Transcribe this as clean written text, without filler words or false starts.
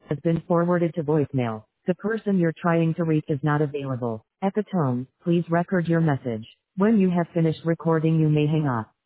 has been forwarded to voicemail. The person you're trying to reach is not available. At the tone, please record your message. When you have finished recording, you may hang up.